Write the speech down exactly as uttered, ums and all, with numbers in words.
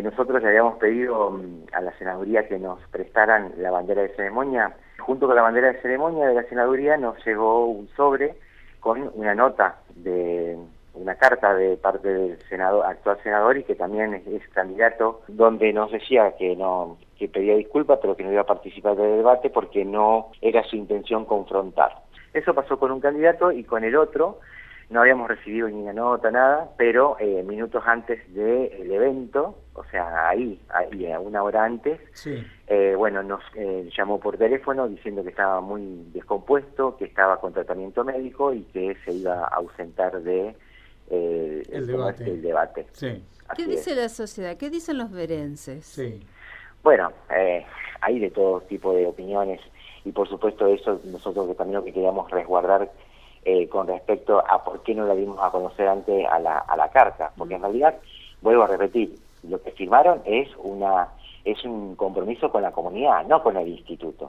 eh, nosotros le habíamos pedido um, a la senaduría que nos prestaran la bandera de ceremonia. Junto con la bandera de ceremonia de la senaduría nos llegó un sobre con una nota de una carta de parte del senador, actual senador, y que también es, es candidato, donde nos decía que no, que pedía disculpas, pero que no iba a participar del debate porque no era su intención confrontar. Eso pasó con un candidato, y con el otro no habíamos recibido ni una nota, nada, pero eh, minutos antes del evento, o sea, ahí, ahí a una hora antes, sí. eh, bueno, nos eh, llamó por teléfono diciendo que estaba muy descompuesto, que estaba con tratamiento médico y que se iba a ausentar de eh, El el, debate. el debate. Sí. ¿Qué Así dice es. la sociedad? ¿Qué dicen los verenses? Sí. Bueno, eh, hay de todo tipo de opiniones, y por supuesto eso nosotros que también lo que queríamos resguardar eh, con respecto a por qué no la dimos a conocer antes a la, a la carta, porque en realidad, vuelvo a repetir, lo que firmaron es una es un compromiso con la comunidad, no con el instituto.